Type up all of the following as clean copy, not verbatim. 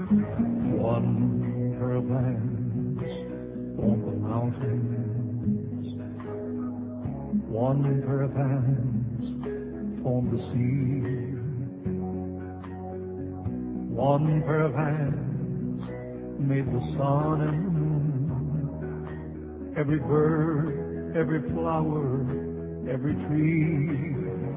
One pair of hands on the mountains, one pair of hands on the sea, one pair of hands made the sun and the moon, every bird, every flower, every tree.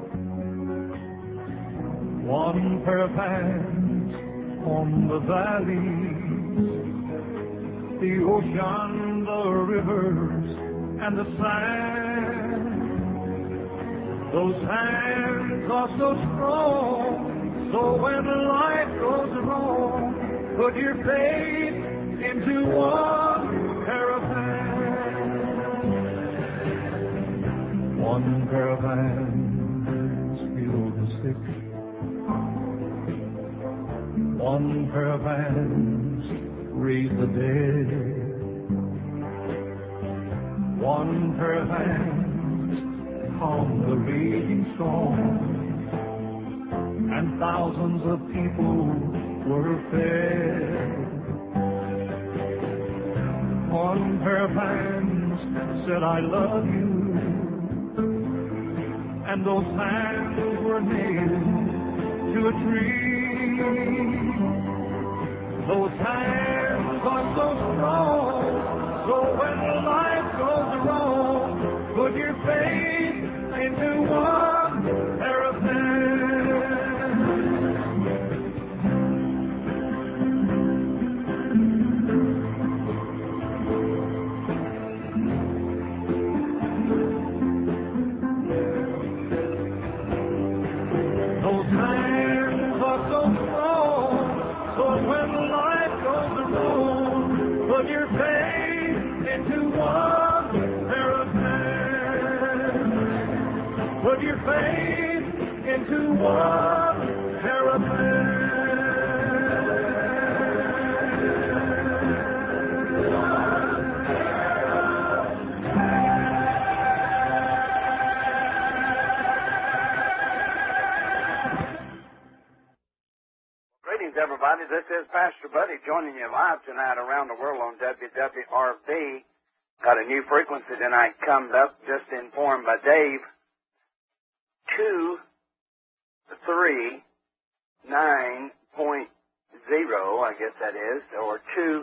One pair of hands on the valleys, the ocean, the rivers, and the sand. Those hands are so strong, so when life goes wrong, put your faith into one pair of hands. One pair of hands heal the sick, one pair of hands raise the dead, one pair of hands calm the raging storm, and thousands of people were fed. One pair of hands said, I love you, and those hands were nailed to a tree. Those hands are so strong, so when life goes wrong, put your faith into one pair of hands. Those hands are so strong, so when life goes wrong, put your faith into one pair of hands. Put your faith into one pair of hands. Greetings, everybody. This is Pastor Buddy joining you live tonight around the world on WWRB. Got a new frequency tonight coming up, just informed by Dave. 239.0, I guess that is, or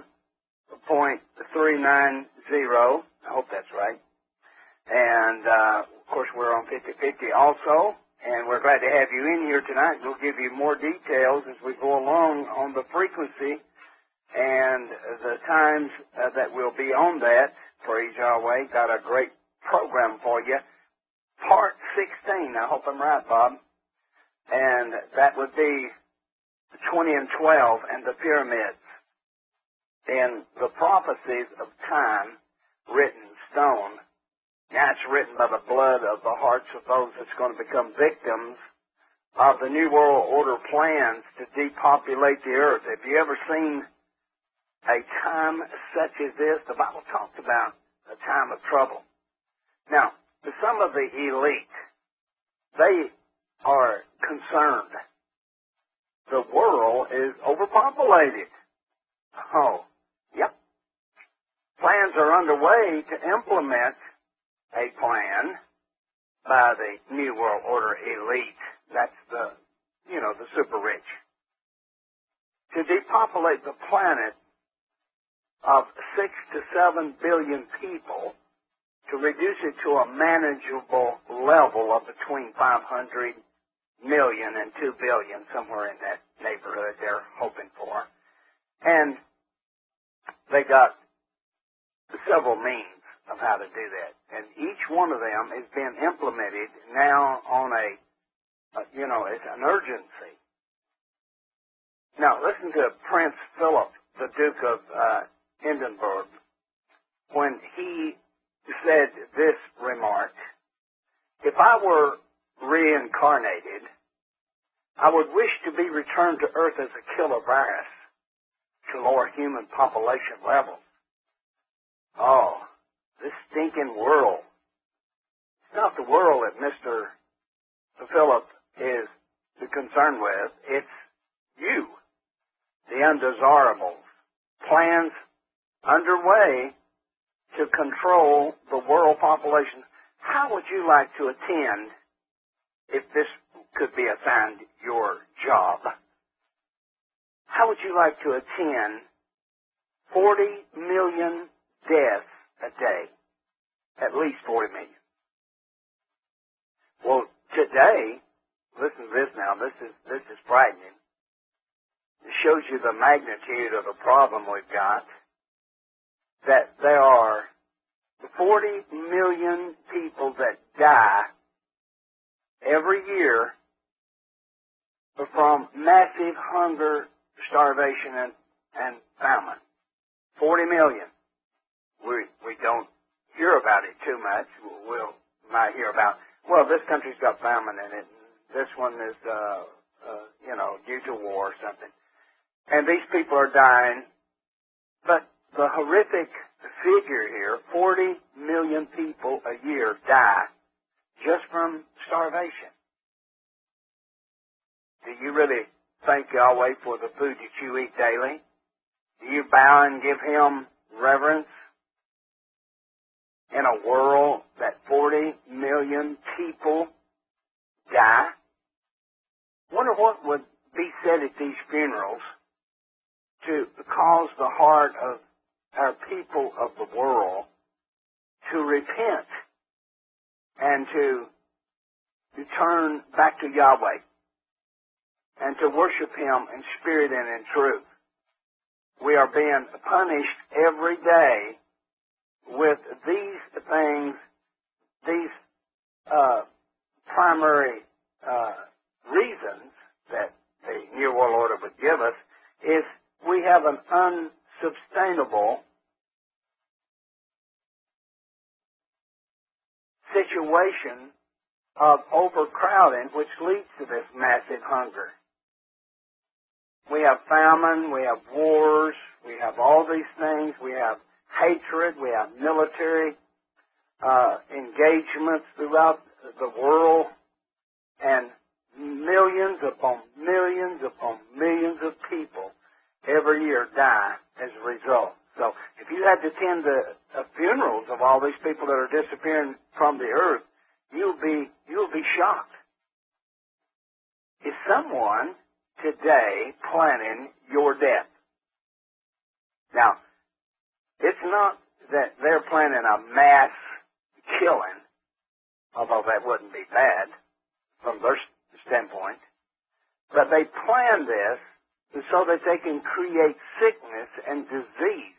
2.390. I hope that's right. And, of course, we're on 50/50 also. And we're glad to have you in here tonight. We'll give you more details as we go along on the frequency and the times that we'll be on that. Praise Yahweh. Got a great program for you. Part 16. I hope I'm right, Bob. And that would be 20 and 12 and the pyramids. And the prophecies of time written in stone. That's written by the blood of the hearts of those that's going to become victims of the New World Order plans to depopulate the earth. Have you ever seen a time such as this? The Bible talks about a time of trouble. Now, to some of the elite, they are concerned. The world is overpopulated. Oh, yep. Plans are underway to implement a plan by the New World Order elite. That's the super rich. To depopulate the planet of 6 to 7 billion people, to reduce it to a manageable level of between 500 million and 2 billion, somewhere in that neighborhood they're hoping for. And they got several means of how to do that. And each one of them is being implemented now on it's an urgency. Now, listen to Prince Philip, the Duke of Edinburgh, when he said this remark: if I were reincarnated, I would wish to be returned to Earth as a killer virus to lower human population levels. Oh, this stinking world. It's not the world that Mr. Philip is concerned with. It's you. the undesirables, plans underway to control the world population. How would you like to attend if this could be assigned your job? How would you like to attend 40 million deaths a day? At least 40 million. Well, today, listen to this now, this is frightening. It shows you the magnitude of the problem we've got, that there are 40 million people that die every year from massive hunger, starvation, and famine. 40 million. We don't hear about it too much. We'll might hear about, well, this country's got famine in it. This one is, due to war or something. And these people are dying. But the horrific figure here, 40 million people a year die just from starvation. Do you really thank Yahweh for the food that you eat daily? Do you bow and give Him reverence in a world that 40 million people die? Wonder what would be said at these funerals to cause the heart of our people of the world to repent and to turn back to Yahweh and to worship Him in spirit and in truth. We are being punished every day with these things, these primary reasons that the New World Order would give us is we have an unsustainable situation of overcrowding which leads to this massive hunger. We have famine, we have wars, we have all these things, we have hatred, we have military engagements throughout the world, and millions upon millions upon millions of people every year die as a result. So if you had to attend the funerals of all these people that are disappearing from the earth, you'll be shocked. Is someone today planning your death? Now, it's not that they're planning a mass killing, although that wouldn't be bad from their standpoint, but they plan this so that they can create sickness and disease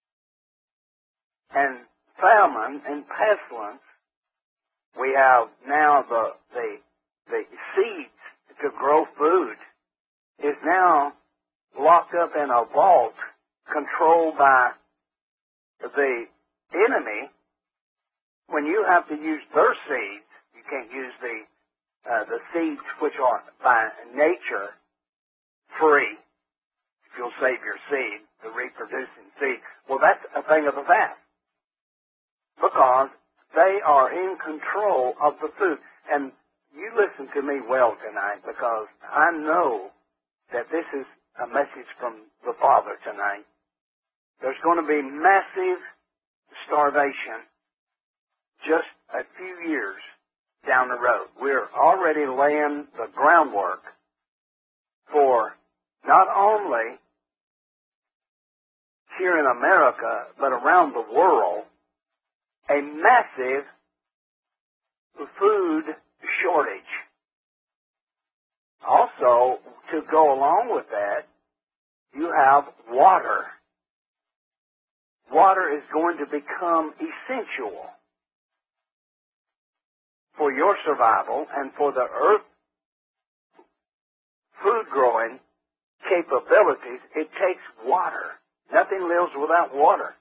and famine and pestilence. We have now the seeds to grow food is now locked up in a vault controlled by the enemy. When you have to use their seeds, you can't use the seeds which are by nature free. If you'll save your seed, the reproducing seed, well, that's a thing of the past, because they are in control of the food. And you listen to me well tonight, because I know that this is a message from the Father tonight. There's going to be massive starvation just a few years down the road. We're already laying the groundwork for not only here in America, but around the world, a massive food shortage. Also, to go along with that, you have water. Water is going to become essential for your survival and for the earth food growing capabilities. It takes water. Nothing lives without water.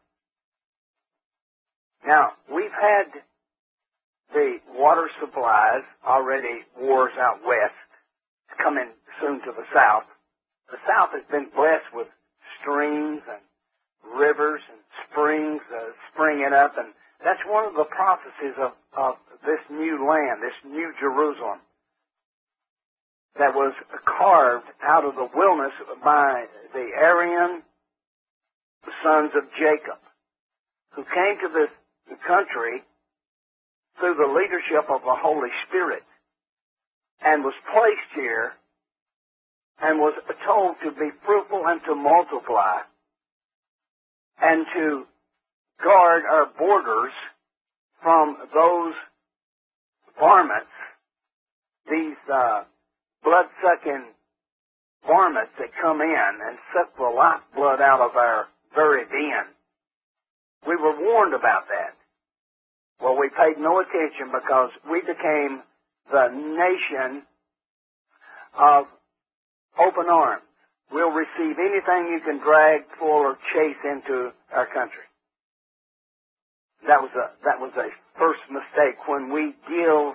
Now, we've had the water supplies already, wars out west, coming soon to the south. The south has been blessed with streams and rivers and springs springing up, and that's one of the prophecies of this new land, this new Jerusalem. that was carved out of the wilderness by the Aryan sons of Jacob, who came to this country through the leadership of the Holy Spirit and was placed here and was told to be fruitful and to multiply and to guard our borders from those varmints, these blood-sucking varmints that come in and suck the lifeblood out of our very being. We were warned about that. Well, we paid no attention because we became the nation of open arms. We'll receive anything you can drag, pull, or chase into our country. That was a first mistake when we give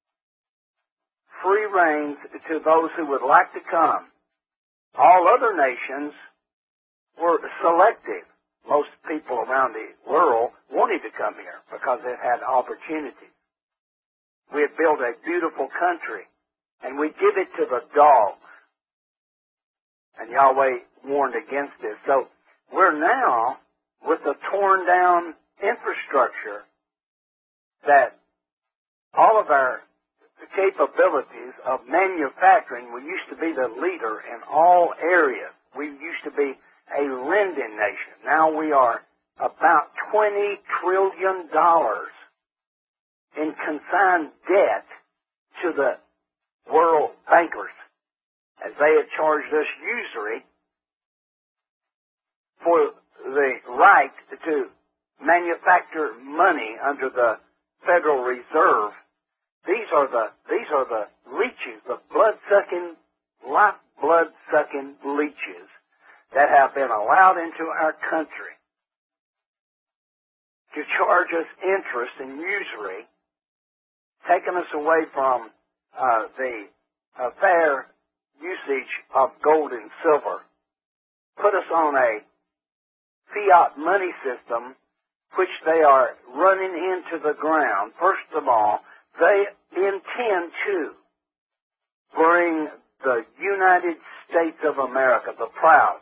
free reins to those who would like to come. All other nations were selective. Most people around the world wanted to come here because they had opportunities. We had built a beautiful country, and we give it to the dogs. And Yahweh warned against this. So we're now with the torn down infrastructure that all of our capabilities of manufacturing, we used to be the leader in all areas. We used to be a lending nation. Now we are about $20 trillion in consigned debt to the world bankers, as they had charged us usury for the right to manufacture money under the Federal Reserve. These are the leeches, the blood-sucking, blood-sucking leeches that have been allowed into our country to charge us interest and usury, taking us away from the fair usage of gold and silver, put us on a fiat money system which they are running into the ground. First of all, they intend to bring the United States of America, the proud,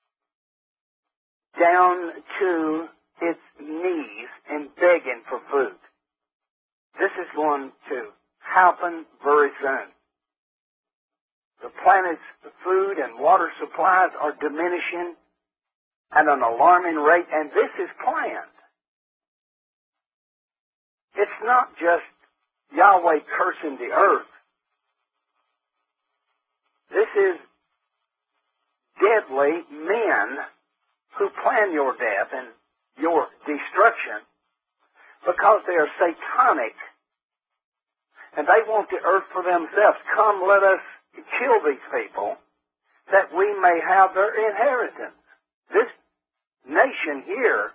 down to its knees and begging for food. This is going to happen very soon. The planet's food and water supplies are diminishing at an alarming rate, and this is planned. It's not just Yahweh cursing the earth. This is deadly men who plan your death and your destruction because they are satanic and they want the earth for themselves. Come, let us kill these people that we may have their inheritance. This nation here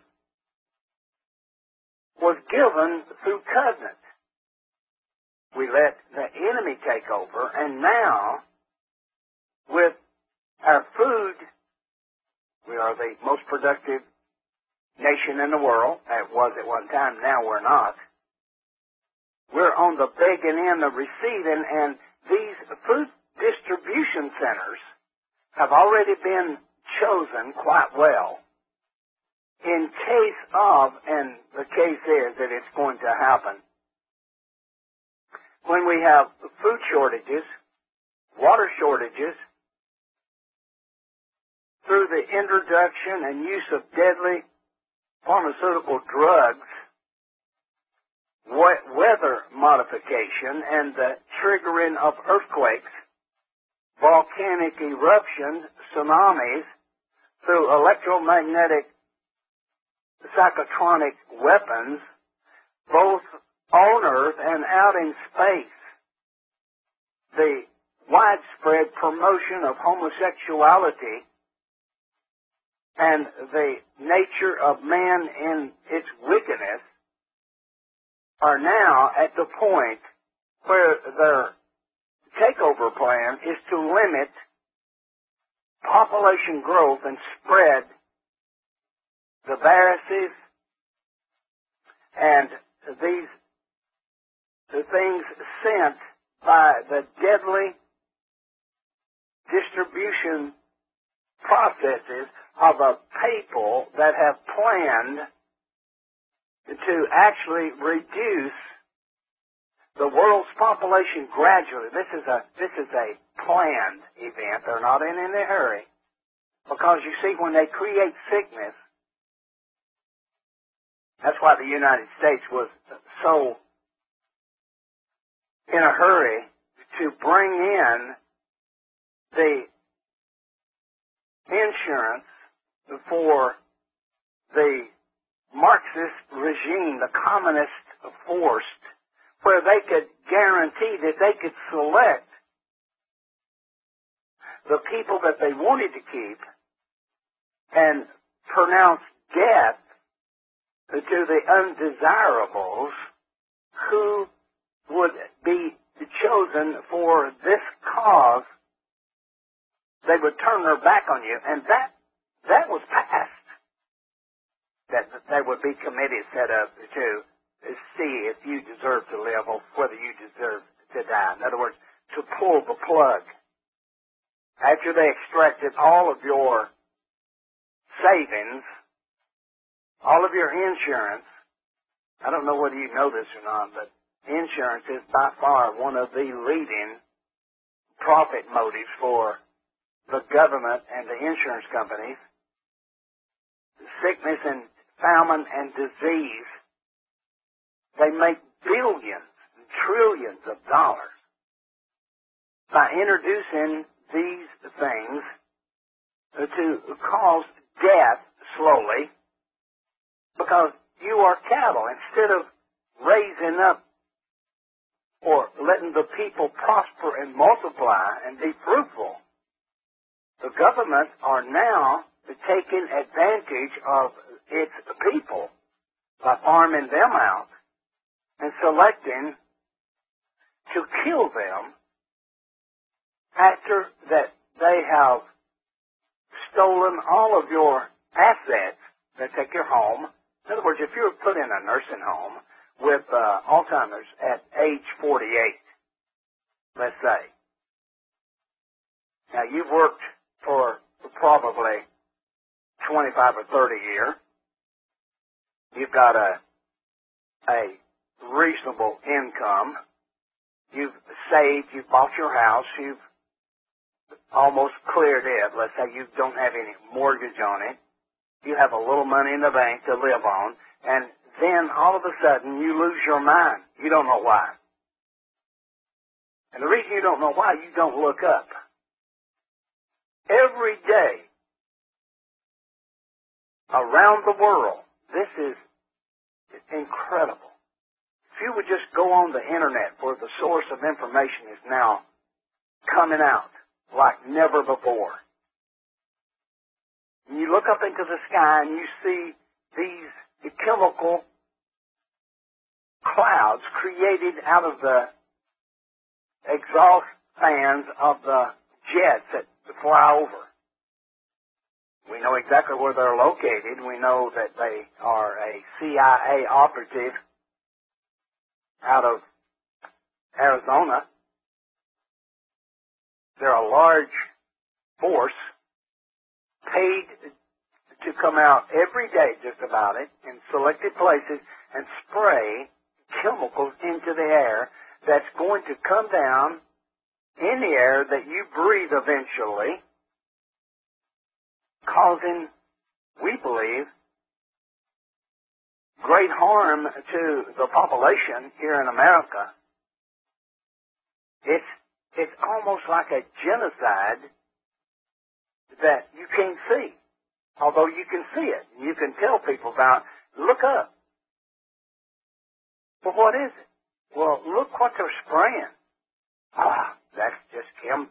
was given through covenant. We let the enemy take over, and now, with our food, we are the most productive nation in the world. It was at one time, now we're not. We're on the begging end of receiving, and these food distribution centers have already been chosen quite well in case of, and the case is that it's going to happen, when we have food shortages, water shortages, through the introduction and use of deadly pharmaceutical drugs, weather modification, and the triggering of earthquakes, volcanic eruptions, tsunamis, through electromagnetic psychotronic weapons, both on Earth and out in space, the widespread promotion of homosexuality, and the nature of man in its wickedness are now at the point where their takeover plan is to limit population growth and spread the viruses and the things sent by the deadly distribution processes of a people that have planned to actually reduce the world's population gradually. This is a planned event. They're not in a hurry. Because you see, when they create sickness, that's why the United States was so in a hurry to bring in the insurance for the Marxist regime, the communist force, where they could guarantee that they could select the people that they wanted to keep and pronounce death to the undesirables who would be chosen for this cause. They would turn their back on you, and that was passed. That there would be committees set up to see if you deserve to live or whether you deserve to die. In other words, to pull the plug. After they extracted all of your savings, all of your insurance, I don't know whether you know this or not, but insurance is by far one of the leading profit motives for the government and the insurance companies. Sickness and famine and disease, they make billions and trillions of dollars by introducing these things to cause death slowly, because you are cattle. Instead of raising up or letting the people prosper and multiply and be fruitful, the government are now taking advantage of its people by farming them out and selecting to kill them after that they have stolen all of your assets. They take your home. In other words, if you were put in a nursing home with Alzheimer's at age 48, let's say, now you've worked for probably 25 or 30 years. You've got a reasonable income. You've saved. You've bought your house. You've almost cleared it. Let's say you don't have any mortgage on it. You have a little money in the bank to live on. And then all of a sudden you lose your mind. You don't know why. And the reason you don't know why, you don't look up. Every day around the world, this is incredible. If you would just go on the internet, where the source of information is now coming out like never before. And you look up into the sky and you see these chemical clouds created out of the exhaust fans of the jets that fly over. We know exactly where they're located. We know that they are a CIA operative out of Arizona. They're a large force paid to come out every day, just about it, in selected places and spray chemicals into the air that's going to come down in the air that you breathe eventually, causing, we believe, great harm to the population here in America. It's almost like a genocide that you can't see, although you can see it. You can tell people about, look up. But what is it? Well, look what they're spraying. That's just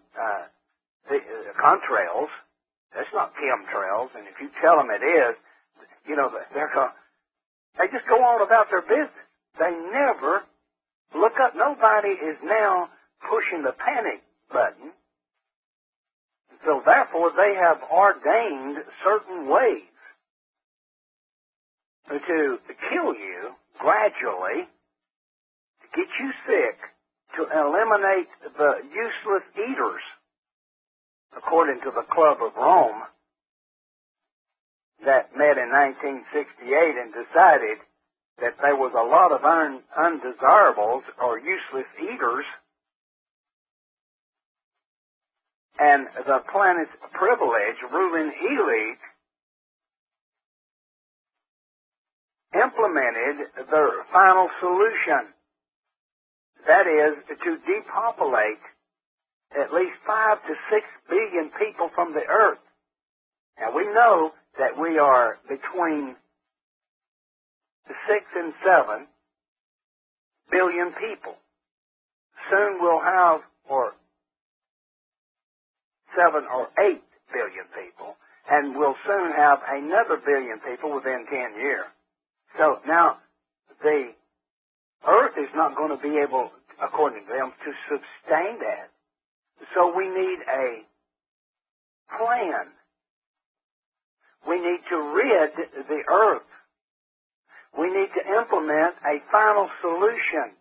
contrails. That's not chemtrails. And if you tell them it is, they just go on about their business. They never look up. Nobody is now pushing the panic button. So therefore, they have ordained certain ways to kill you gradually, to get you sick, to eliminate the useless eaters. according to the Club of Rome, that met in 1968 and decided that there was a lot of undesirables or useless eaters, and the planet's privileged ruling elite implemented their final solution. That is, to depopulate at least 5 to 6 billion people from the earth. Now we know that we are between 6 and 7 billion people. Soon we'll have, or 7 or 8 billion people, and we'll soon have another billion people within 10 years. So now the earth is not going to be able, according to them, to sustain that. So we need a plan. We need to rid the earth. We need to implement a final solution.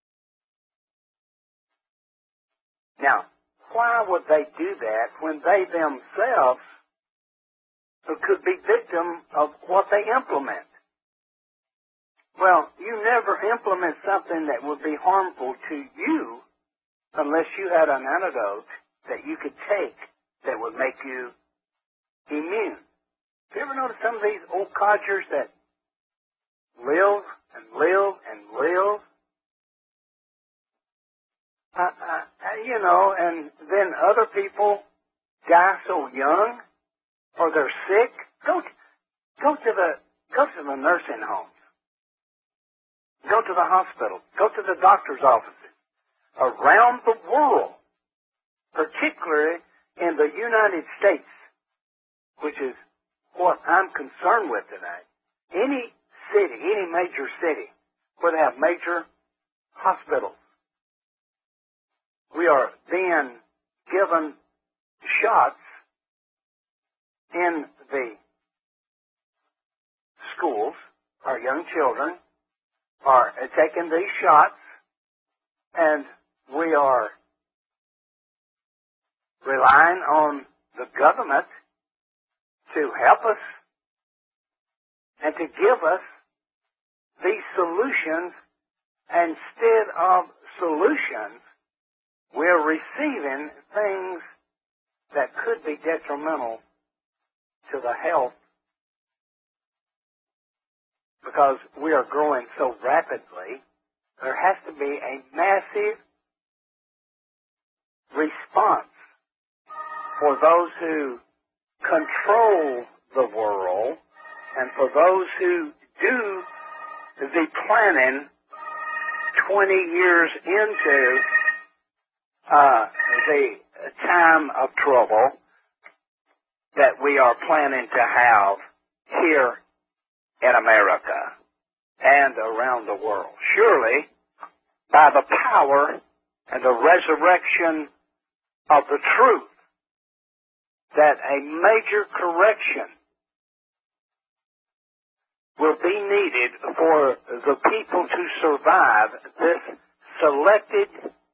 Now, why would they do that when they themselves could be victim of what they implement? Well, you never implement something that would be harmful to you unless you had an antidote that you could take that would make you immune. Have you ever noticed some of these old codgers that live and live and live? And then other people die so young, or they're sick. Go to the nursing homes. Go to the hospital. Go to the doctor's offices around the world, particularly in the United States, which is what I'm concerned with tonight. Any city, any major city, where they have major hospitals, we are being given shots in the schools. Our young children are taking these shots, and we are relying on the government to help us and to give us these solutions. Instead of solutions, we're receiving things that could be detrimental to the health, because we are growing so rapidly. There has to be a massive response for those who control the world and for those who do the planning 20 years into the time of trouble that we are planning to have here in America and around the world. Surely, by the power and the resurrection of the truth, that a major correction will be needed for the people to survive this selected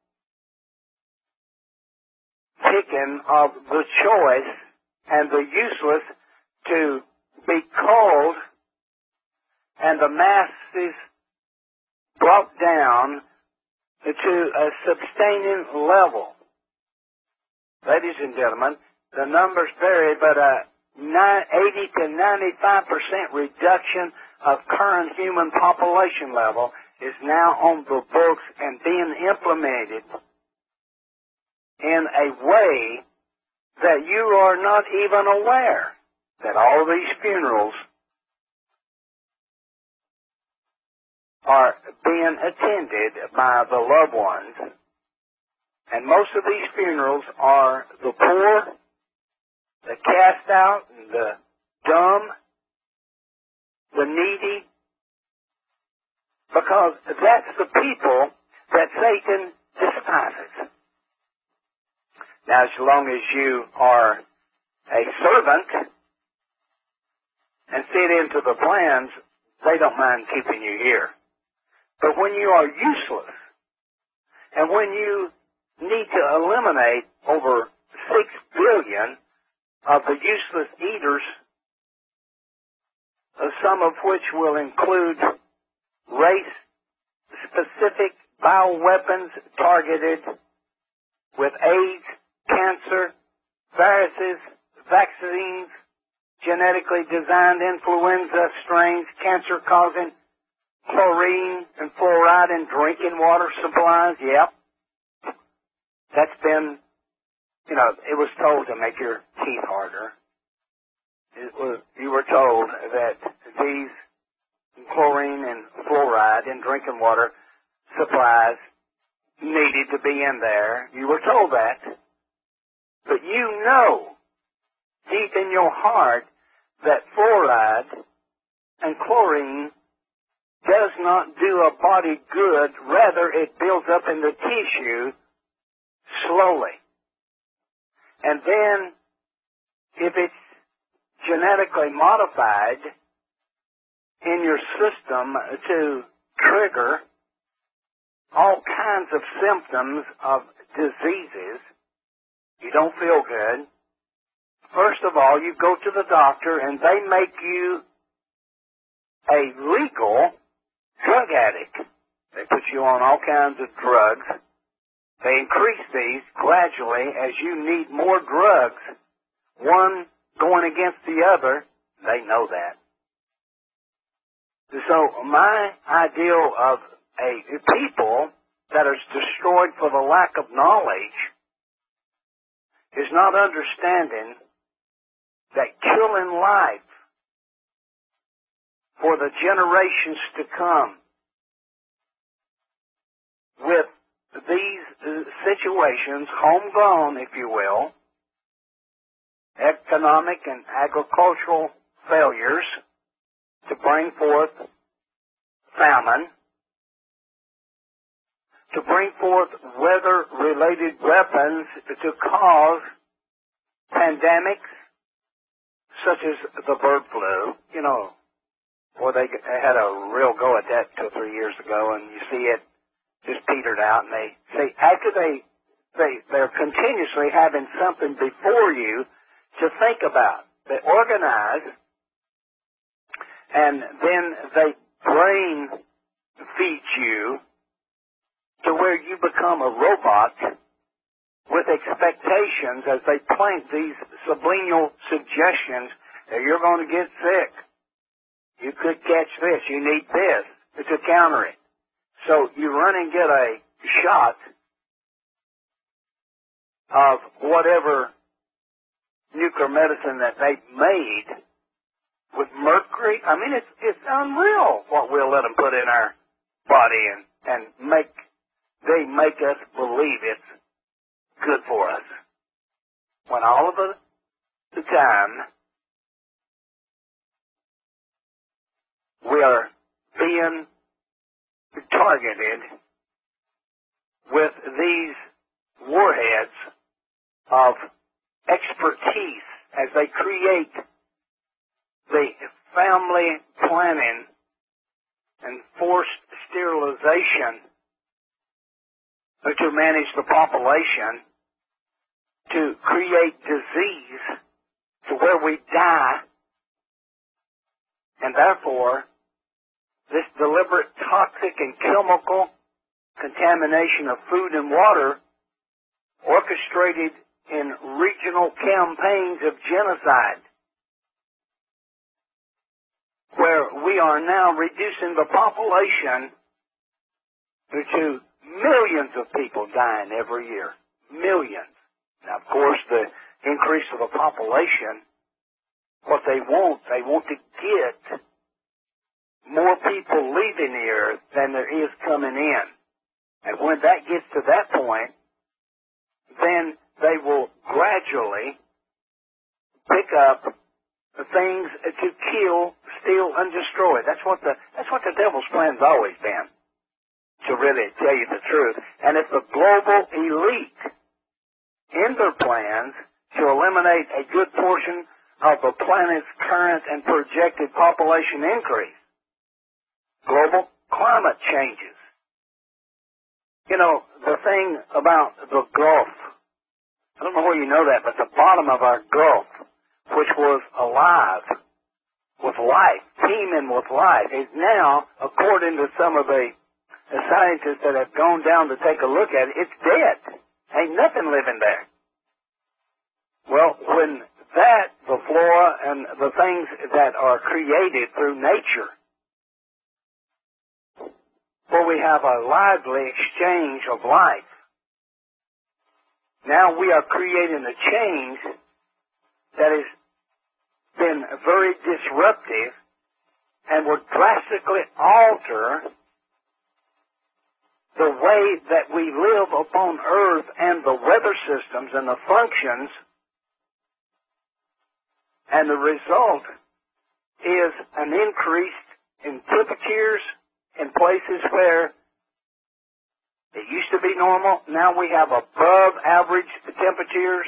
picking of the choice and the useless to be called and the masses brought down to a sustaining level. Ladies and gentlemen, the numbers vary, but 80 to 95% reduction of current human population level is now on the books and being implemented in a way that you are not even aware that all these funerals are being attended by the loved ones. And most of these funerals are the poor, the cast out, the dumb, the needy, because that's the people that Satan despises. Now, as long as you are a servant and fit into the plans, they don't mind keeping you here. But when you are useless, and when you need to eliminate over 6 billion of the useless eaters, some of which will include race-specific bioweapons targeted with AIDS, cancer, viruses, vaccines, genetically designed influenza strains, cancer-causing chlorine and fluoride in drinking water supplies. Yep. That's been, it was told to make your teeth harder. You were told that these chlorine and fluoride in drinking water supplies needed to be in there. You were told that. But you know, deep in your heart, that fluoride and chlorine does not do a body good. Rather, it builds up in the tissue slowly. And then, if it's genetically modified in your system to trigger all kinds of symptoms of diseases, you don't feel good. First of all, you go to the doctor and they make you a legal drug addict. They put you on all kinds of drugs. They increase these gradually as you need more drugs, one going against the other. They know that. So my ideal of a people that is destroyed for the lack of knowledge is not understanding that killing life for the generations to come with these situations, homegrown, if you will, economic and agricultural failures to bring forth famine, to bring forth weather-related weapons to cause pandemics, such as the bird flu. Boy, they had a real go at that 2 or 3 years ago, and you see it just petered out. And they say after they're continuously having something before you to think about. They organize, and then they brain feed you to where you become a robot with expectations as they plant these subliminal suggestions that you're going to get sick. You could catch this. You need this to counter it. So you run and get a shot of whatever nuclear medicine that they've made with mercury. I mean, it's unreal what we'll let them put in our body and they make us believe it's good for us. When all of the time we are being targeted with these warheads of expertise as they create the family planning and forced sterilization to manage the population, to create disease to where we die, and therefore this deliberate toxic and chemical contamination of food and water orchestrated in regional campaigns of genocide, where we are now reducing the population to millions of people dying every year. Millions. Now, of course, the increase of the population, what they want to get more people leaving the earth than there is coming in. And when that gets to that point, then they will gradually pick up the things to kill, steal, and destroy. That's what the devil's plan's always been, to really tell you the truth. And if the global elite, in their plans to eliminate a good portion of the planet's current and projected population increase, global climate changes. The thing about the Gulf, I don't know where you know that, but the bottom of our Gulf which was alive, with life, teeming with life, is now, according to some of the scientists that have gone down to take a look at it, it's dead. Ain't nothing living there. Well, when that, the flora and the things that are created through nature, where we have a lively exchange of life, now we are creating a change that has been very disruptive and will drastically alter the way that we live upon Earth and the weather systems and the functions, and the result is an increase in temperatures in places where it used to be normal. Now we have above average temperatures,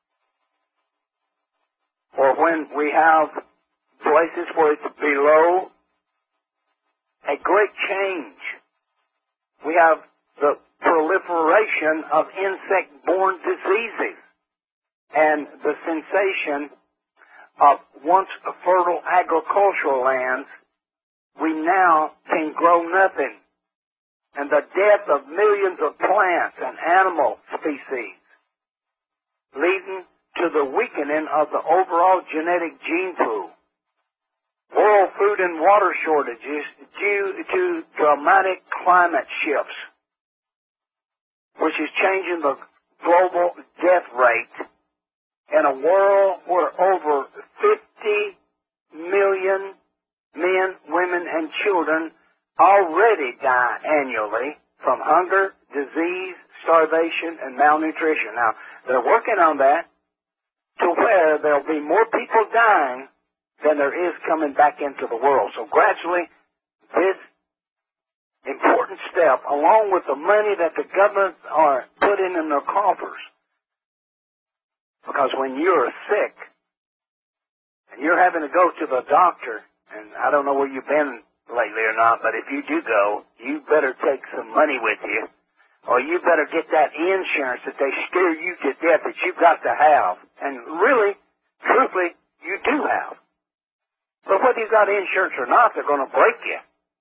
or when we have places where it's below, a great change. We have the proliferation of insect-borne diseases and the sensation of once fertile agricultural lands, we now can grow nothing. And the death of millions of plants and animal species, leading to the weakening of the overall genetic gene pool. World food and water shortages due to dramatic climate shifts, which is changing the global death rate in a world where over 50 million men, women, and children already die annually from hunger, disease, starvation, and malnutrition. Now, they're working on that to where there'll be more people dying than there is coming back into the world. So gradually, this important step, along with the money that the government are putting in their coffers, because when you're sick and you're having to go to the doctor, and I don't know where you've been lately or not, but if you do go, you better take some money with you, or you better get that insurance that they scare you to death that you've got to have. And really, truthfully, you do have. But whether you've got insurance or not, they're going to break you.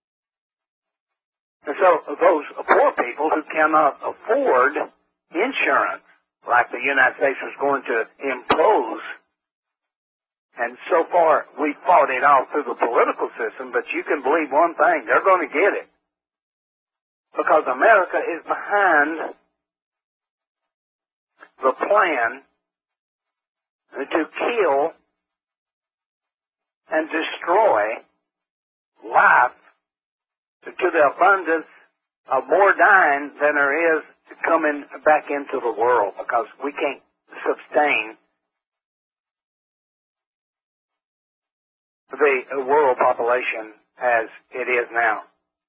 And so those poor people who cannot afford insurance, like the United States was going to impose, and so far we fought it all through the political system, but you can believe one thing, they're going to get it. Because America is behind the plan to kill and destroy life to the abundance of more dying than there is coming back into the world, because we can't sustain the world population as it is now.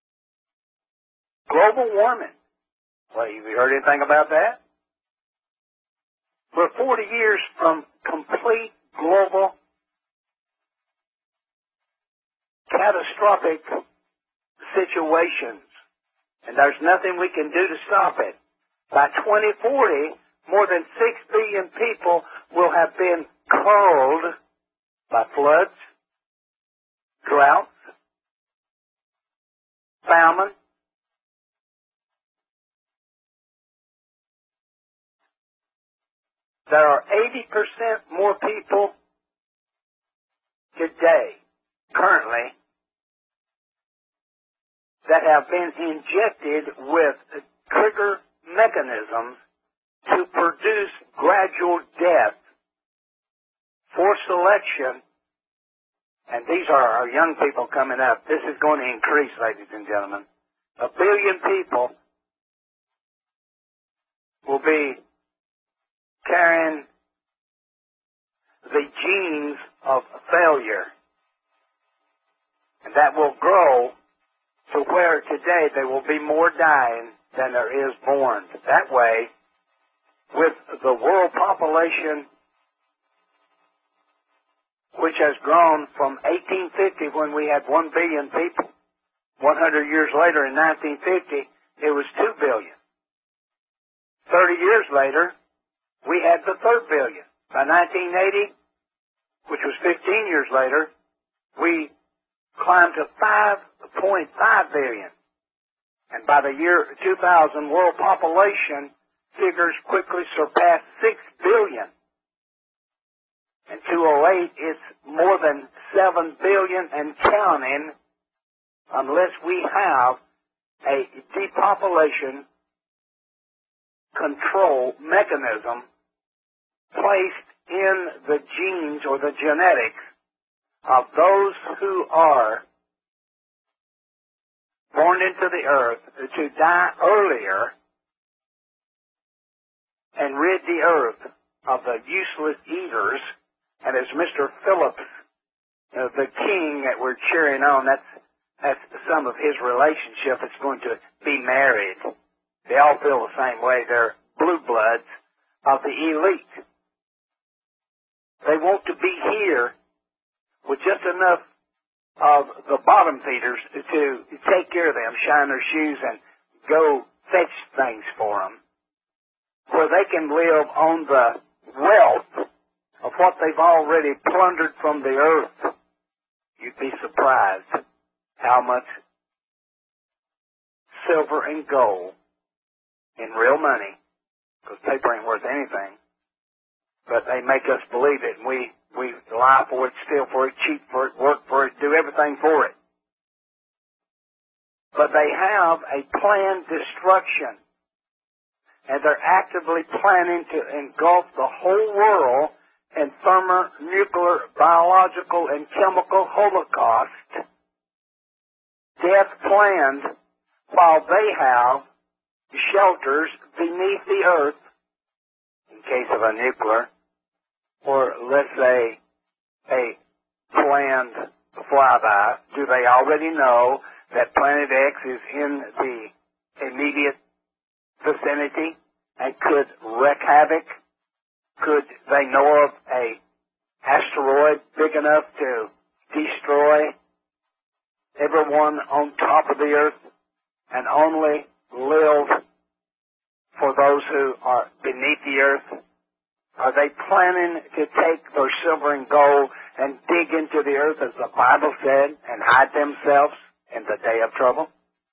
Global warming. Well, have you heard anything about that? We're 40 years from complete global catastrophic situations, and there's nothing we can do to stop it. By 2040, more than 6 billion people will have been killed by floods, droughts, famine. There are 80% more people today, currently, that have been injected with trigger mechanisms to produce gradual death for selection. And these are our young people coming up. This is going to increase, ladies and gentlemen. 1 billion people will be carrying the genes of failure. And that will grow to where today there will be more dying than there is born. That way, with the world population, which has grown from 1850 when we had 1 billion people, 100 years later in 1950, it was 2 billion. 30 years later, we had the 3rd billion. By 1980, which was 15 years later, we climbed to 5.5 billion. And by the year 2000, world population figures quickly surpassed 6 billion. In 2008, it's more than 7 billion and counting, unless we have a depopulation control mechanism placed in the genes or the genetics of those who are born into the earth to die earlier and rid the earth of the useless eaters. And as Mr. Phillips, the king that we're cheering on, that's some of his relationship. It's going to be married. They all feel the same way. They're blue bloods of the elite. They want to be here with just enough of the bottom feeders to take care of them, shine their shoes, and go fetch things for them, where they can live on the wealth of what they've already plundered from the earth. You'd be surprised how much silver and gold in real money, because paper ain't worth anything, but they make us believe it, and we lie for it, steal for it, cheat for it, work for it, do everything for it. But they have a planned destruction, and they're actively planning to engulf the whole world in thermonuclear, biological, and chemical holocaust. Death planned while they have shelters beneath the earth, in case of a nuclear, or let's say a planned flyby. Do they already know that Planet X is in the immediate vicinity and could wreak havoc? Could they know of a asteroid big enough to destroy everyone on top of the earth and only live for those who are beneath the earth? Are they planning to take their silver and gold and dig into the earth, as the Bible said, and hide themselves in the day of trouble?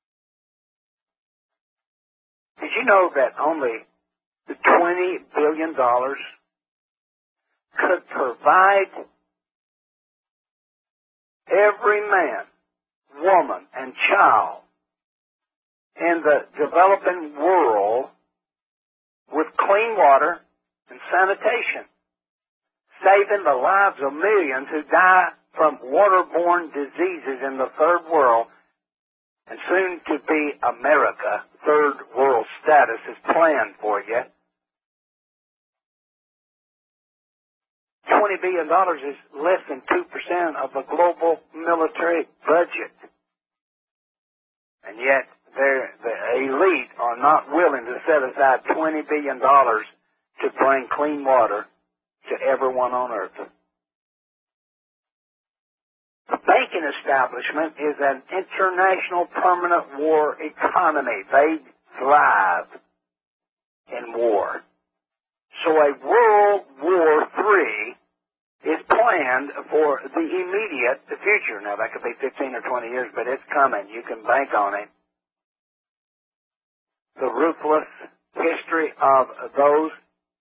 Did you know that only $20 billion could provide every man, woman, and child in the developing world with clean water and sanitation, saving the lives of millions who die from waterborne diseases in the third world, and soon to be America? Third world status is planned for you. $20 billion is less than 2% of the global military budget. And yet, the elite are not willing to set aside $20 billion to bring clean water to everyone on earth. The banking establishment is an international permanent war economy. They thrive in war. So a World War III is planned for the immediate future. Now, that could be 15 or 20 years, but it's coming. You can bank on it. The ruthless history of those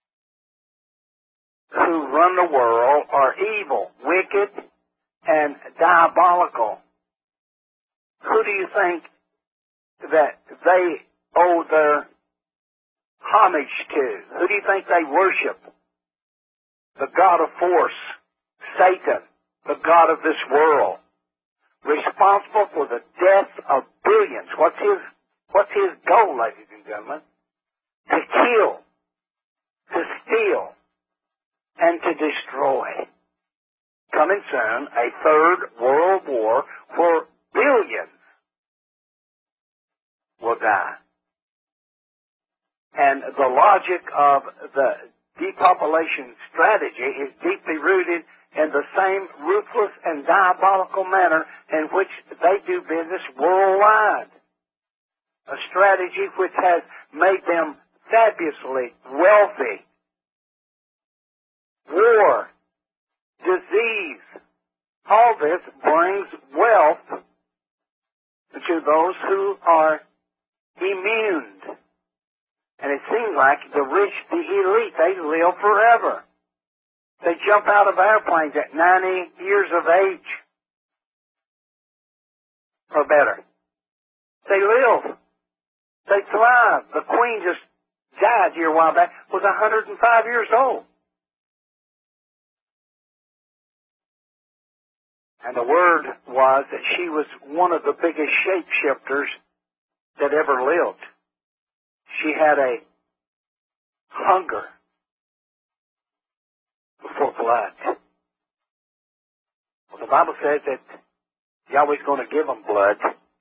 who run the world are evil, wicked, and diabolical. Who do you think that they owe their homage to? Who do you think they worship? The god of force, Satan, the god of this world, responsible for the death of billions. What's his goal, ladies and gentlemen? To kill, to steal, and to destroy. Coming soon, a third world war where billions will die. And the logic of the depopulation strategy is deeply rooted in the same ruthless and diabolical manner in which they do business worldwide. A strategy which has made them fabulously wealthy. War, disease. All this brings wealth to those who are immune. And it seems like the rich, the elite, they live forever. They jump out of airplanes at 90 years of age or better. They live. They thrive. The Queen just died here a while back, was 105 years old. And the word was that she was one of the biggest shapeshifters that ever lived. She had a hunger for blood. Well, the Bible says that Yahweh's going to give them blood.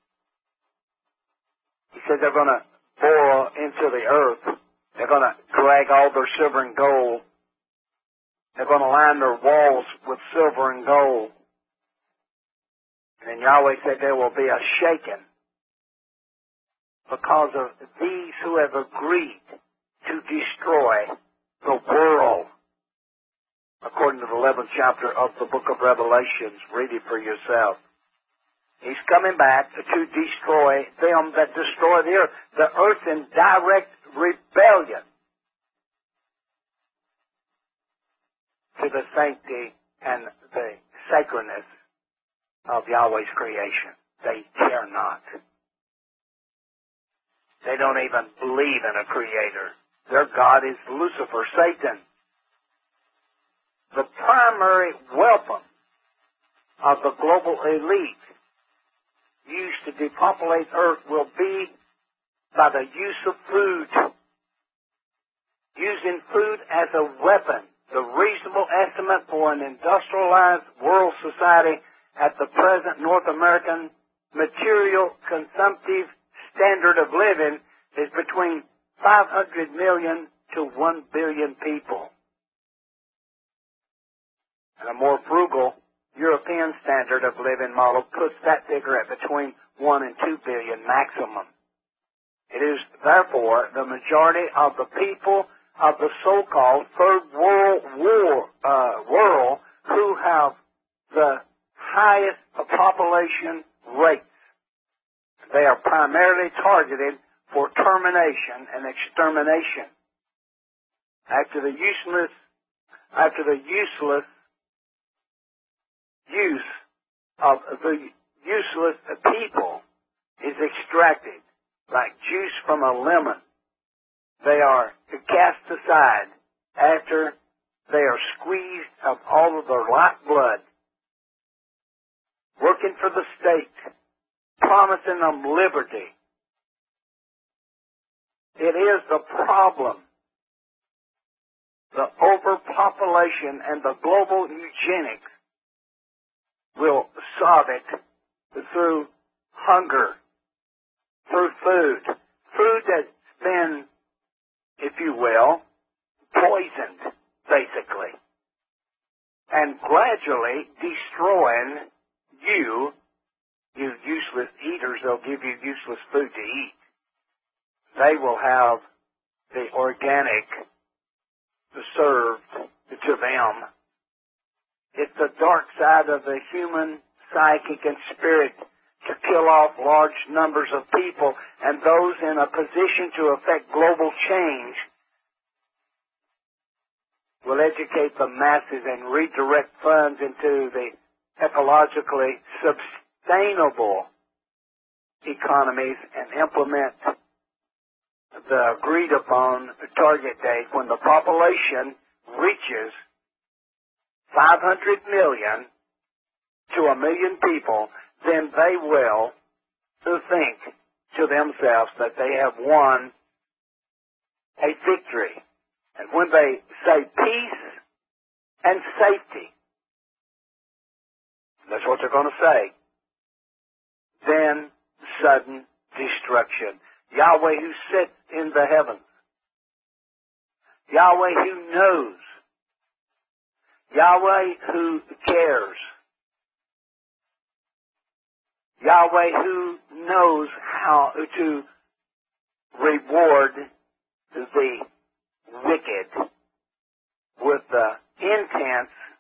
He said they're going to boil into the earth. They're going to drag all their silver and gold. They're going to line their walls with silver and gold. And then Yahweh said there will be a shaking because of these who have agreed to destroy the world. According to the 11th chapter of the book of Revelations. Read it for yourself. He's coming back to destroy them that destroy the earth in direct rebellion to the sanctity and the sacredness of Yahweh's creation. They care not. They don't even believe in a creator. Their God is Lucifer, Satan. The primary weapon of the global elite used to depopulate earth will be by the use of food. Using food as a weapon. The reasonable estimate for an industrialized world society at the present North American material consumptive standard of living is between 500 million to 1 billion people. And a more frugal European standard of living model puts that figure at between 1 and 2 billion maximum. It is therefore the majority of the people of the so-called Third World world who have the highest population rates. They are primarily targeted for termination and extermination. After the useless use of the useless people is extracted like juice from a lemon, they are cast aside after they are squeezed of all of their lifeblood, working for the state, promising them liberty. It is the problem. The overpopulation and the global eugenics will solve it through hunger, through food. Food that's been, if you will, poisoned, basically. And gradually destroying you useless eaters. They'll give you useless food to eat. They will have the organic served to them. It's the dark side of the human psychic and spirit to kill off large numbers of people, and those in a position to affect global change will educate the masses and redirect funds into the ecologically sustainable economies and implement the agreed upon target date when the population reaches 500 million to 1 million people. Then they will think to themselves that they have won a victory. And when they say peace and safety, that's what they're going to say, then sudden destruction. Yahweh who sits in the heavens. Yahweh who knows. Yahweh who cares. Yahweh who knows how to reward the wicked with the intents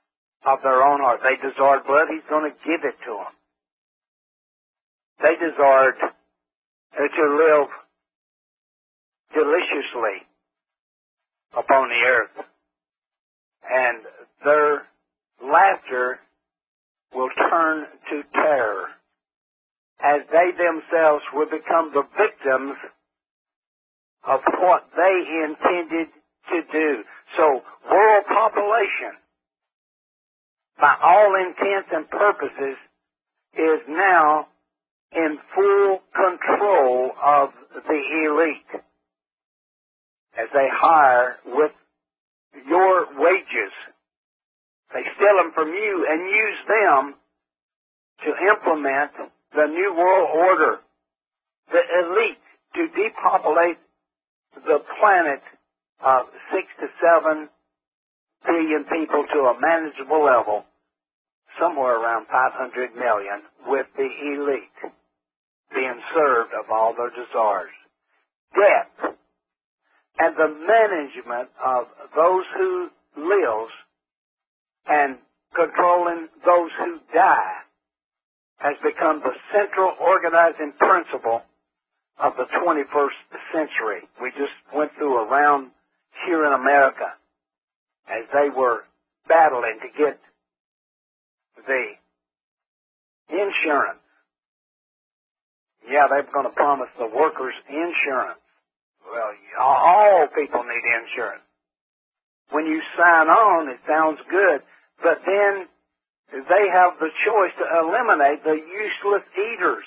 of their own heart. They desired blood, He's going to give it to them. They desired to live deliciously upon the earth. And their laughter will turn to terror as they themselves will become the victims of what they intended to do. So, world population, by all intents and purposes, is now in full control of the elite as they hire with your wages. They steal them from you and use them to implement the New World Order, the elite, to depopulate the planet of 6 to 7 billion people to a manageable level, somewhere around 500 million, with the elite being served of all their desires. Death and the management of those who live and controlling those who die has become the central organizing principle of the 21st century. We just went through a round here in America as they were battling to get the insurance. Yeah, they're going to promise the workers insurance. Well, all people need insurance. When you sign on, it sounds good, but then they have the choice to eliminate the useless eaters.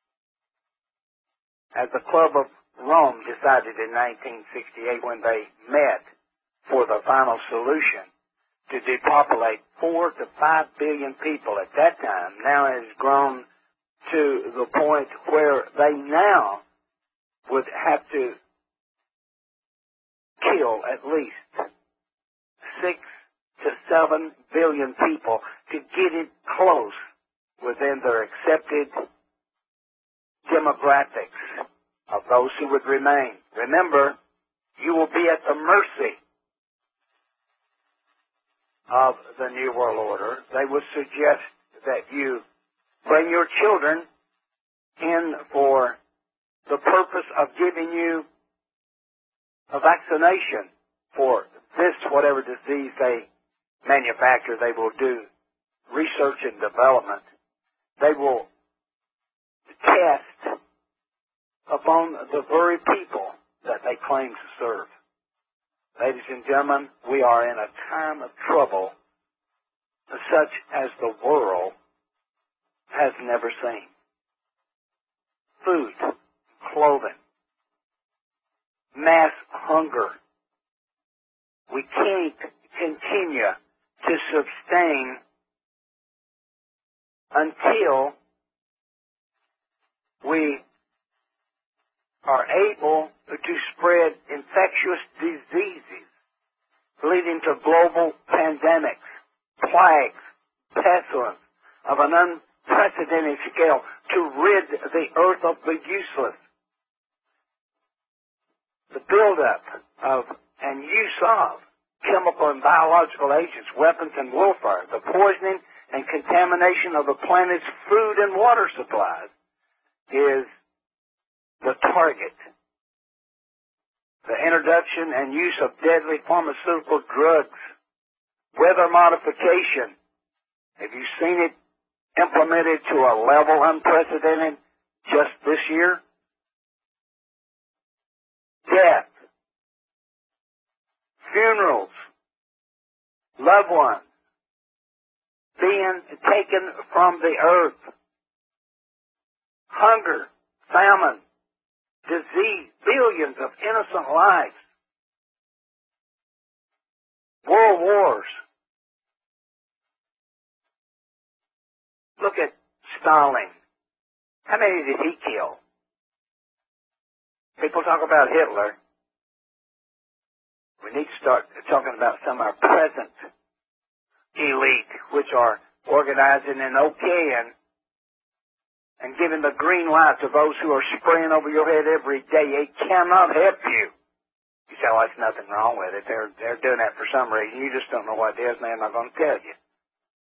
As the Club of Rome decided in 1968 when they met for the final solution to depopulate 4 to 5 billion people at that time, now it has grown to the point where they now would have to kill at least 6 to 7 billion people to get it close within their accepted demographics of those who would remain. Remember, you will be at the mercy of the New World Order. They would suggest that you bring your children in for the purpose of giving you a vaccination for this, whatever disease they manufacture. They will do research and development. They will test upon the very people that they claim to serve. Ladies and gentlemen, we are in a time of trouble such as the world has never seen. Food, clothing, mass hunger. We can't continue to sustain until we are able to spread infectious diseases leading to global pandemics, plagues, pestilence of an unprecedented scale to rid the earth of the useless. The buildup of and use of chemical and biological agents, weapons and warfare, the poisoning and contamination of the planet's food and water supplies is the target. The introduction and use of deadly pharmaceutical drugs, weather modification. Have you seen it implemented to a level unprecedented just this year? Death, funerals, loved ones being taken from the earth, hunger, famine, disease, billions of innocent lives, world wars. Look at Stalin. How many did he kill? People talk about Hitler. We need to start talking about some of our present elite, which are organizing and okaying and giving the green light to those who are spraying over your head every day. It cannot help you. You say, well, there's nothing wrong with it. They're doing that for some reason. You just don't know what it is, and they're not going to tell you.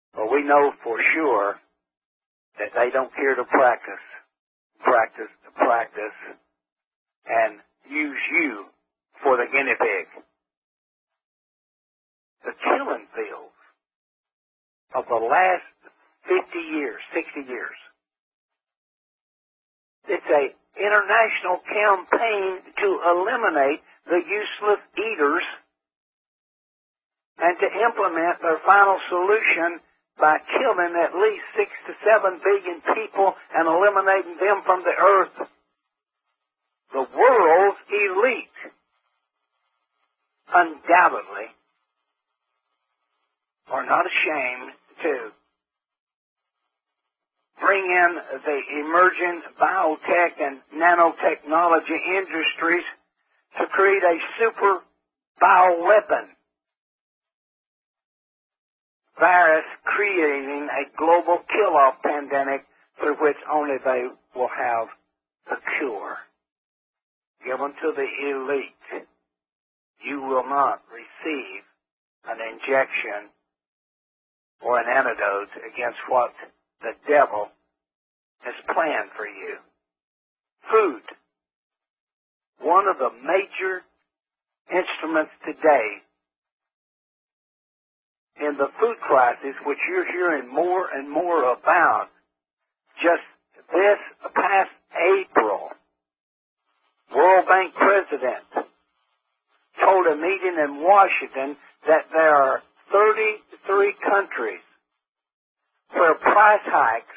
But we know for sure that they don't care to practice, and use you for the guinea pig. The killing fields of the last 50 years, 60 years. It's an international campaign to eliminate the useless eaters and to implement their final solution by killing at least 6 to 7 billion people and eliminating them from the earth. The world's elite, undoubtedly, are not ashamed to bring in the emerging biotech and nanotechnology industries to create a super bioweapon virus, creating a global kill-off pandemic through which only they will have the cure. Given to the elite, you will not receive an injection or an antidote against what the devil has planned for you. Food. One of the major instruments today in the food crisis, which you're hearing more and more about. Just this past April, World Bank president told a meeting in Washington that there are 33 countries where price hikes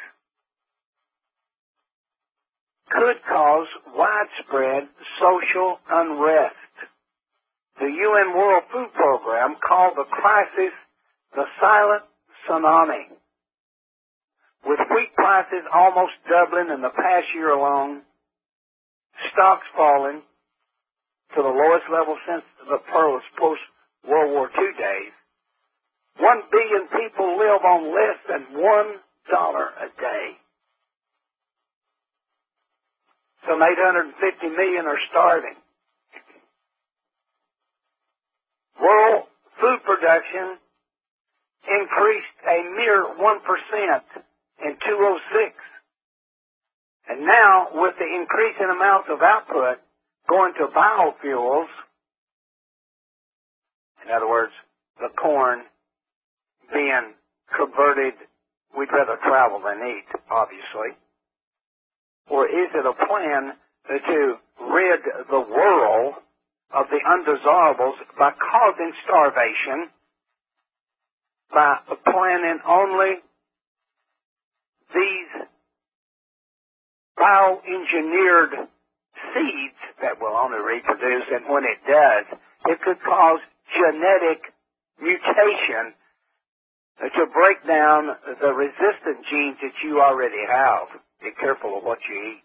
could cause widespread social unrest. The UN World Food Program called the crisis the silent tsunami. With wheat prices almost doubling in the past year alone, stocks falling to the lowest level since the post-World War II days, 1 billion people live on less than $1 a day. Some 850 million are starving. World food production increased a mere 1% in 2006. And now, with the increasing amounts of output going to biofuels, in other words, the corn being converted, we'd rather travel than eat, obviously. Or is it a plan to rid the world of the undesirables by causing starvation, by planting only these bioengineered seeds that will only reproduce, and when it does, it could cause genetic mutation to break down the resistant genes that you already have. Be careful of what you eat.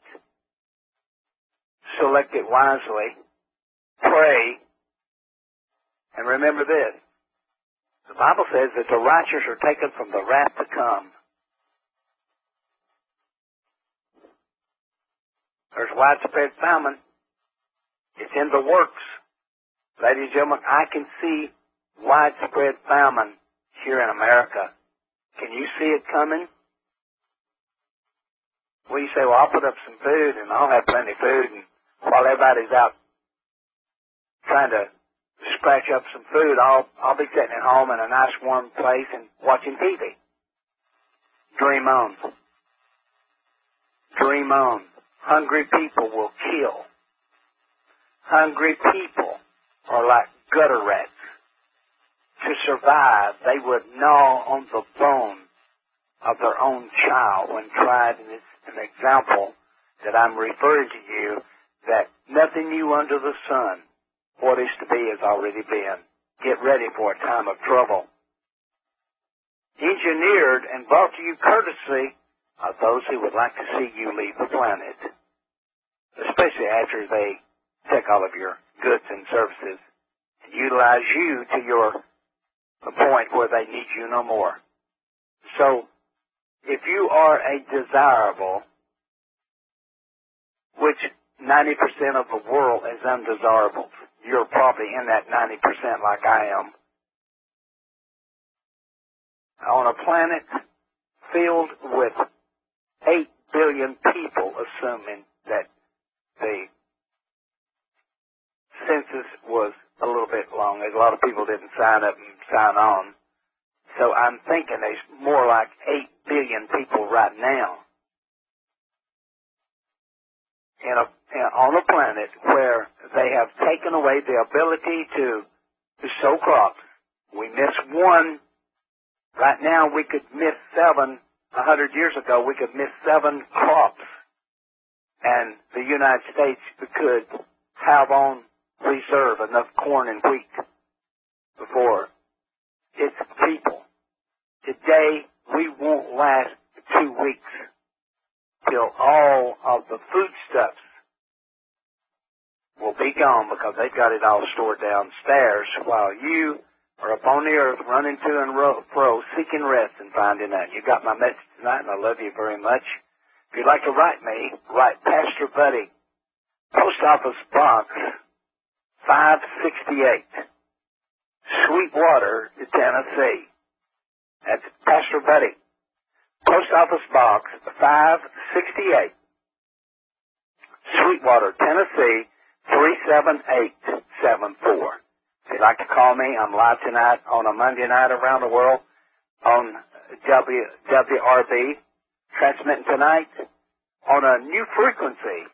Select it wisely. Pray. And remember this. The Bible says that the righteous are taken from the wrath to come. There's widespread famine. It's in the works. Ladies and gentlemen, I can see widespread famine here in America. Can you see it coming? Well, you say, well, I'll put up some food and I'll have plenty of food, and while everybody's out trying to scratch up some food, I'll be sitting at home in a nice warm place and watching TV. Dream on. Dream on. Hungry people will kill. Hungry people are like gutter rats. To survive, they would gnaw on the bone of their own child when tried. And it's an example that I'm referring to you, that nothing new under the sun. What is to be has already been. Get ready for a time of trouble. Engineered and brought to you courtesy of those who would like to see you leave the planet, especially after they take all of your goods and services and utilize you to the point where they need you no more. So, if you are a desirable, which 90% of the world is undesirable, you're probably in that 90% like I am. on a planet filled with 8 billion people, assuming that the census was a little bit long. A lot of people didn't sign up and sign on. So I'm thinking there's more like 8 billion people right now on a planet where they have taken away the ability to sow crops. We miss one. Right now we could miss 7. 100 years ago we could miss 7 crops. And the United States could have on reserve enough corn and wheat before its people. Today we won't last 2 weeks till all of the foodstuffs will be gone because they've got it all stored downstairs while you are upon the earth running to and fro seeking rest and finding none. You got my message tonight and I love you very much. If you'd like to write me, write Pastor Buddy, Post Office Box 568, Sweetwater, Tennessee. That's Pastor Buddy. Post Office Box 568, Sweetwater, Tennessee, 37874. If you'd like to call me, I'm live tonight on a Monday night around the world on WRB, transmitting tonight on a new frequency,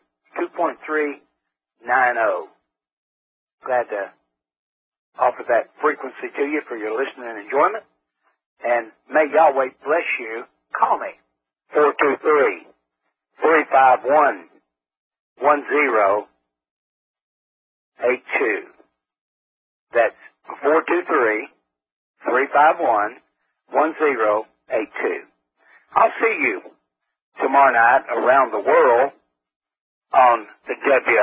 2.390. Glad to offer that frequency to you for your listening and enjoyment. And may Yahweh bless you. Call me, 423-351-1082. That's 423-351-1082. I'll see you tomorrow night around the world on the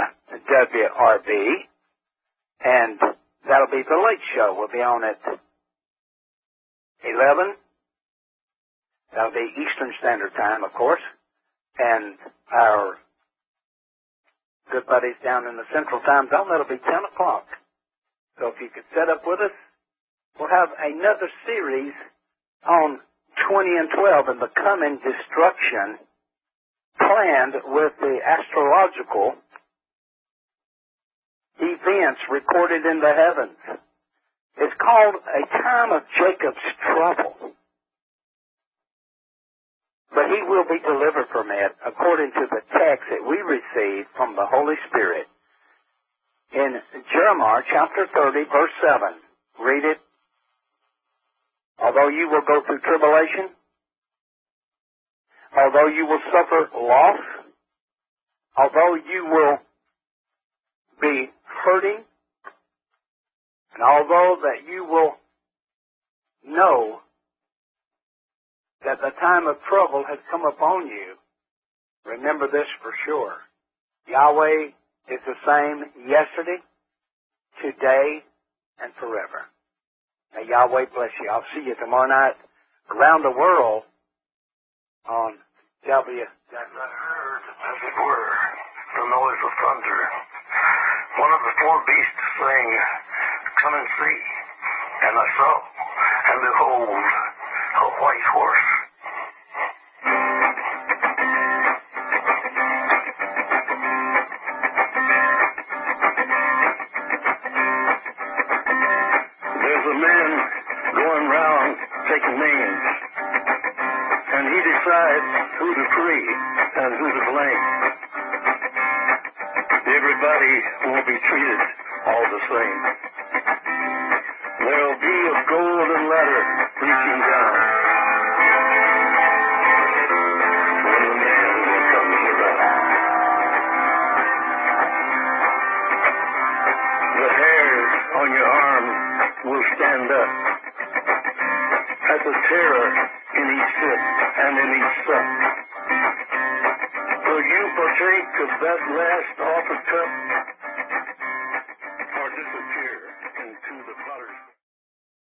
WRB, and that'll be the late show. We'll be on at 11. That'll be Eastern Standard Time, of course, and our good buddies down in the Central Time Zone, that'll be 10 o'clock. So if you could set up with us, we'll have another series on 20 and 12 and the coming destruction planned with the astrological events recorded in the heavens. It's called A Time of Jacob's Trouble. But he will be delivered from it according to the text that we received from the Holy Spirit. In Jeremiah chapter 30, verse 7, read it. Although you will go through tribulation, although you will suffer loss, although you will be hurting, and although that you will know that the time of trouble has come upon you, remember this for sure. Yahweh is the same yesterday, today, and forever. May Yahweh bless you. I'll see you tomorrow night around the world on W. And I heard, as it were, the noise of thunder. One of the 4 beasts saying, Come and see. And I saw, and behold, a white horse. There's a man going round taking names, and he decides who to free and who to blame. Everybody won't be treated all the same. There'll be a golden ladder reaching down when the man comes around. The hairs on your arm will stand up at the terror in each sip and in each sup. Will you partake of that last offered cup or disappear?